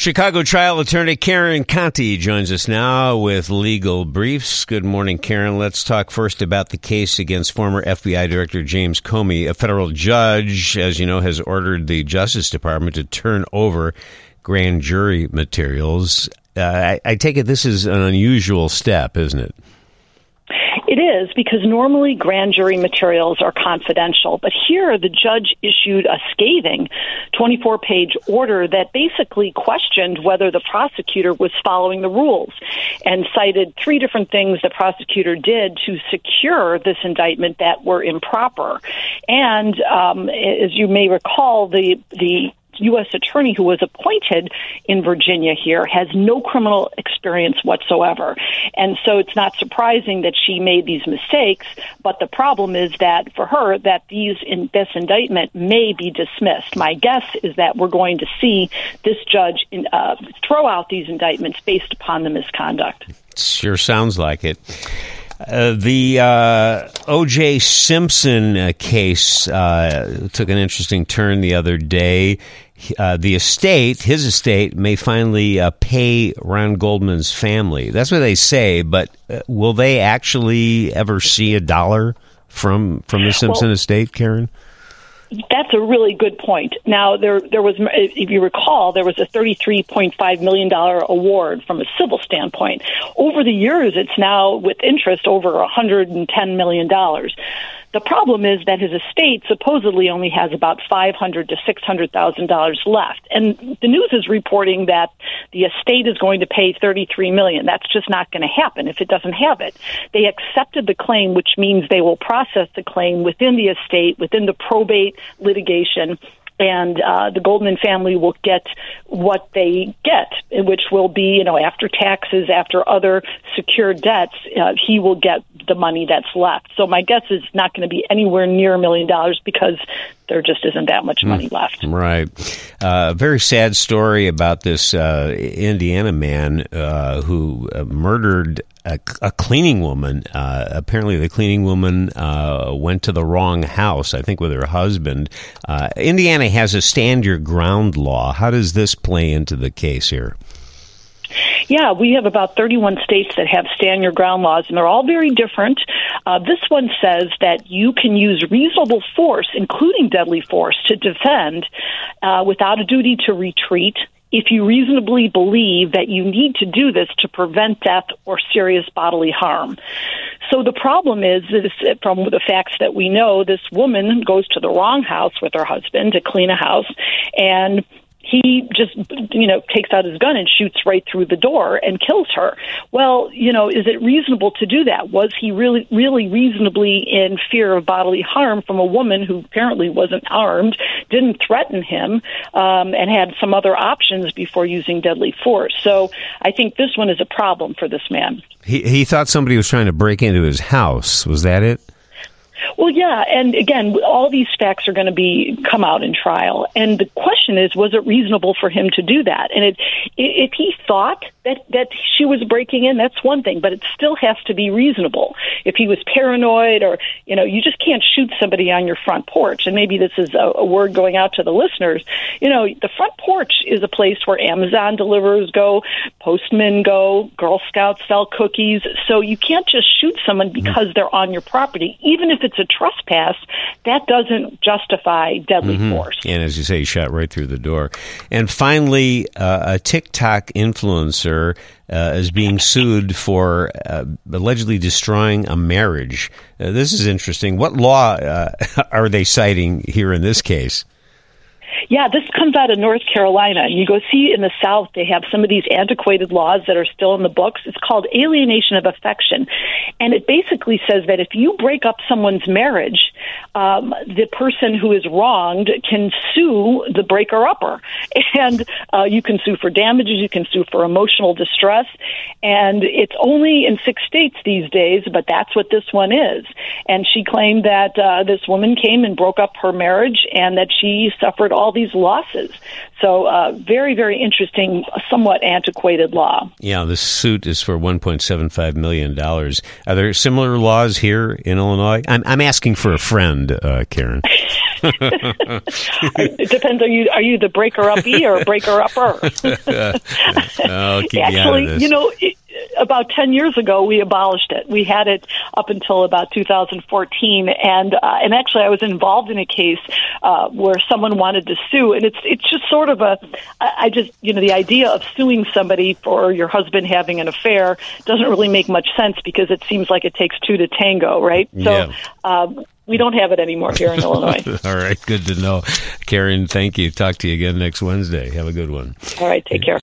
Chicago trial attorney Karen Conti joins us now with legal briefs. Good morning, Karen. Let's talk first about the case against former FBI Director James Comey. A federal judge, as you know, has ordered the Justice Department to turn over grand jury materials. I take it this is an unusual step, isn't it? It is, because normally grand jury materials are confidential, but here the judge issued a scathing 24-page order that basically questioned whether the prosecutor was following the rules and cited three different things the prosecutor did to secure this indictment that were improper. And as you may recall, the U.S. attorney who was appointed in Virginia here has no criminal experience whatsoever. And so it's not surprising that she made these mistakes, but the problem is that for her, that this indictment may be dismissed. My guess is that we're going to see this judge throw out these indictments based upon the misconduct. Sure sounds like it. The O.J. Simpson case took an interesting turn the other day. His estate, may finally pay Ron Goldman's family. That's what they say, but will they actually ever see a dollar from the Simpson estate, Karen? That's a really good point. Now, there was, if you recall, there was a $33.5 million award from a civil standpoint. Over the years, it's now, with interest, over $110 million. The problem is that his estate supposedly only has about $500,000 to $600,000 left. And the news is reporting that the estate is going to pay $33 million. That's just not going to happen if it doesn't have it. They accepted the claim, which means they will process the claim within the estate, within the probate litigation, and the Goldman family will get what they get, which will be, after taxes, after other secured debts, he will get the money that's left. So my guess is not going to be anywhere near $1 million because there just isn't that much money left. Right. A very sad story about this Indiana man who murdered a cleaning woman. Apparently the cleaning woman went to the wrong house, I think with her husband. Indiana has a stand your ground law. How does this play into the case here? Yeah, we have about 31 states that have stand your ground laws, and they're all very different. This one says that you can use reasonable force, including deadly force, to defend without a duty to retreat if you reasonably believe that you need to do this to prevent death or serious bodily harm. So the problem is that from the facts that we know, this woman goes to the wrong house with her husband to clean a house, and he just, takes out his gun and shoots right through the door and kills her. Well, is it reasonable to do that? Was he really reasonably in fear of bodily harm from a woman who apparently wasn't armed, didn't threaten him, and had some other options before using deadly force? So I think this one is a problem for this man. He thought somebody was trying to break into his house. Was that it? Well, yeah, and again, all these facts are going to come out in trial. And the question is, was it reasonable for him to do that? And if he thought that she was breaking in, that's one thing, but it still has to be reasonable. If he was paranoid or, you just can't shoot somebody on your front porch. And maybe this is a word going out to the listeners. The front porch is a place where Amazon deliverers go, postmen go, Girl Scouts sell cookies. So you can't just shoot someone because they're on your property, even if it's a trespass. That doesn't justify deadly force. And as you say, he shot right through the door. And finally, a TikTok influencer is being sued for allegedly destroying a marriage. This is interesting. What law are they citing here in this case? Yeah, this comes out of North Carolina. And you go see in the South, they have some of these antiquated laws that are still in the books. It's called alienation of affection. And it basically says that if you break up someone's marriage, the person who is wronged can sue the breaker-upper. And you can sue for damages, you can sue for emotional distress. And it's only in 6 states these days, but that's what this one is. And she claimed that this woman came and broke up her marriage and that she suffered all these losses. So very, very interesting, somewhat antiquated law. Yeah, this suit is for $1.75 million. Are there similar laws here in Illinois? I'm asking for a friend, Karen. It depends. Are you the breaker-uppy or breaker-upper? Keep me out of this. About 10 years ago, we abolished it. We had it up until about 2014, and actually, I was involved in a case where someone wanted to sue, and it's just sort of the idea of suing somebody for your husband having an affair doesn't really make much sense because it seems like it takes two to tango, right? Yeah. So we don't have it anymore here in Illinois. All right, good to know. Karen, thank you. Talk to you again next Wednesday. Have a good one. All right, take care.